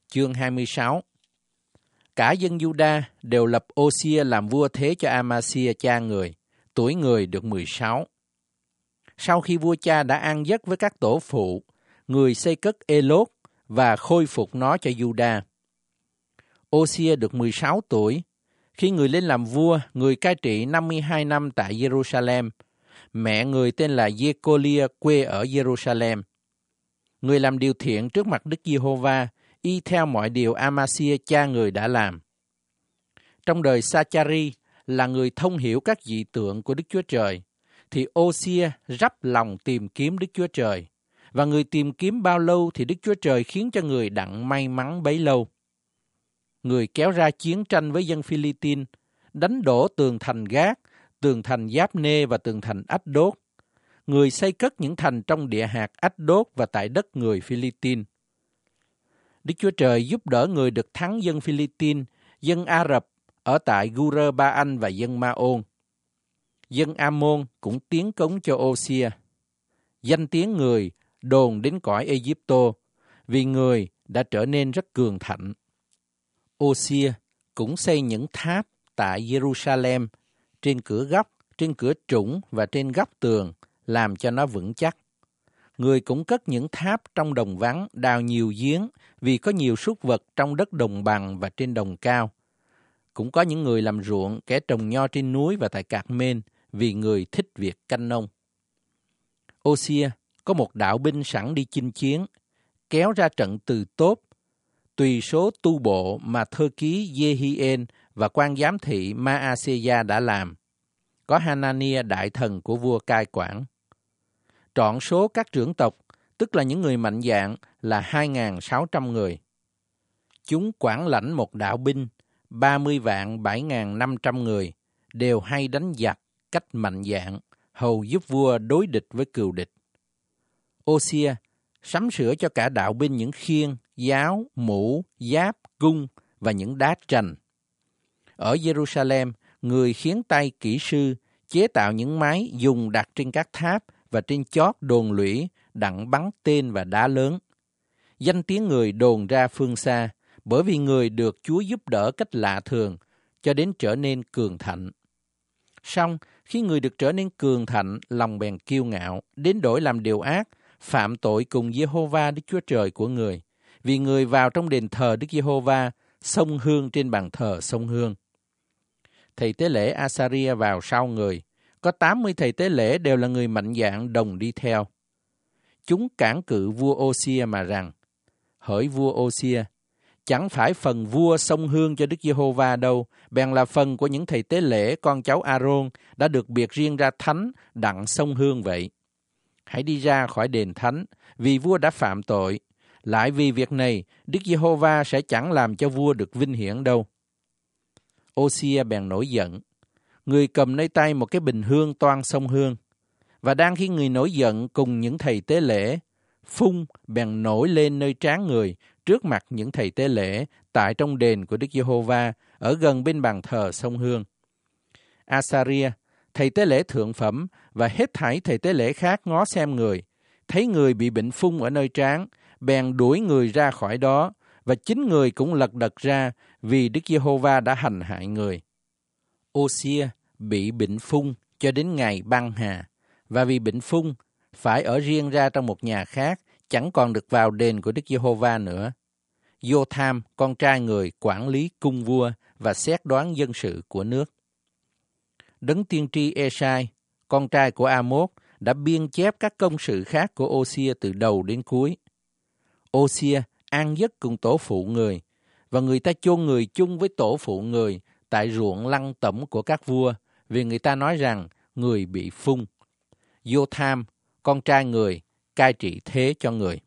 chương 26. Cả dân Juda đều lập Ô-xia làm vua thế cho A-ma-xia cha người, tuổi người được 16. Sau khi vua cha đã ăn giấc với các tổ phụ, người xây cất Ê-lốt và khôi phục nó cho Juda. Ô-xia được 16 tuổi. Khi người lên làm vua, người cai trị 52 năm tại Jerusalem. Mẹ người tên là Giê-cô-lia, quê ở Jerusalem. Người làm điều thiện trước mặt Đức Giê-hô-va, y theo mọi điều A-ma-xia cha người đã làm. Trong đời Sa-cha-ri là người thông hiểu các dị tượng của Đức Chúa Trời, thì Ô-xia rắp lòng tìm kiếm Đức Chúa Trời. Và người tìm kiếm bao lâu thì Đức Chúa Trời khiến cho người đặng may mắn bấy lâu. Người kéo ra chiến tranh với dân Phi-li-tin, đánh đổ tường thành Gát, tường thành Giáp-nê và tường thành Ách-đốt. Người xây cất những thành trong địa hạt Ách-đốt và tại đất người Phi-li-tin. Đức Chúa Trời giúp đỡ người được thắng dân Phi-li-tin, dân Ả-rập ở tại Gu-rơ-ba-anh và dân Ma-ôn. Dân A-môn cũng tiến cống cho Ô-xia. Danh tiếng người đồn đến cõi Ê-díp-tô, vì người đã trở nên rất cường thạnh. Ô-xia cũng xây những tháp tại Jerusalem, trên cửa góc, trên cửa trũng và trên góc tường, làm cho nó vững chắc. Người cũng cất những tháp trong đồng vắng, đào nhiều giếng, vì có nhiều súc vật trong đất đồng bằng và trên đồng cao. Cũng có những người làm ruộng, kẻ trồng nho trên núi và tại Cạc Mên, vì người thích việc canh nông. Ô-xia có một đạo binh sẵn đi chinh chiến, kéo ra trận từ Tốt, tùy số tu bộ mà thơ ký Giê-hi-ên và quan giám thị Ma-a-sê-gia đã làm. Có Ha-na-nia đại thần của vua cai quản. Trọn số các trưởng tộc, tức là những người mạnh dạn, là 2.600 người. Chúng quản lãnh một đạo binh, 30.700.500 người, đều hay đánh giặc cách mạnh dạn, hầu giúp vua đối địch với cừu địch. Ô-xia sắm sửa cho cả đạo binh những khiên, giáo, mũ, giáp, cung và những đá trành. Ở Jerusalem, người khiến tay kỹ sư chế tạo những máy dùng đặt trên các tháp và trên chót đồn lũy đặng bắn tên và đá lớn. Danh tiếng người đồn ra phương xa, bởi vì người được Chúa giúp đỡ cách lạ thường, cho đến trở nên cường thạnh. Song khi người được trở nên cường thạnh, lòng bèn kiêu ngạo, đến đổi làm điều ác, phạm tội cùng Giê-hô-va Đức Chúa Trời của người, vì người vào trong đền thờ Đức Giê-hô-va, xông hương trên bàn thờ xông hương. Thầy tế lễ A-sa-ria vào sau người, có 80 thầy tế lễ đều là người mạnh dạn đồng đi theo. Chúng cản cự vua Ô-xia mà rằng, hỡi vua Ô-xia, chẳng phải phần vua xông hương cho Đức Giê-hô-va đâu, bèn là phần của những thầy tế lễ con cháu A-rôn đã được biệt riêng ra thánh đặng xông hương vậy. Hãy đi ra khỏi đền thánh, vì vua đã phạm tội. Lại vì việc này, Đức Giê-hô-va sẽ chẳng làm cho vua được vinh hiển đâu. Ô-xia bèn nổi giận. Người cầm nơi tay một cái bình hương toan xông hương. Và đang khi người nổi giận cùng những thầy tế lễ, phung bèn nổi lên nơi trán người trước mặt những thầy tế lễ tại trong đền của Đức Giê-hô-va ở gần bên bàn thờ xông hương. A-sa-ria, thầy tế lễ thượng phẩm và hết thảy thầy tế lễ khác ngó xem người, thấy người bị bệnh phung ở nơi trán, bèn đuổi người ra khỏi đó, và chính người cũng lật đật ra vì Đức Giê-hô-va đã hành hại người. Ô-xia bị bệnh phung cho đến ngày băng hà, và vì bệnh phung phải ở riêng ra trong một nhà khác, chẳng còn được vào đền của Đức Giê-hô-va nữa. Giô-tham, con trai người, quản lý cung vua và xét đoán dân sự của nước. Đấng tiên tri Ê-sai, con trai của A-mốt, đã biên chép các công sự khác của Ô-xia từ đầu đến cuối. Ô-xia an giấc cùng tổ phụ người, và người ta chôn người chung với tổ phụ người tại ruộng lăng tẩm của các vua, vì người ta nói rằng người bị phung. Giô-tham, con trai người, cai trị thế cho người.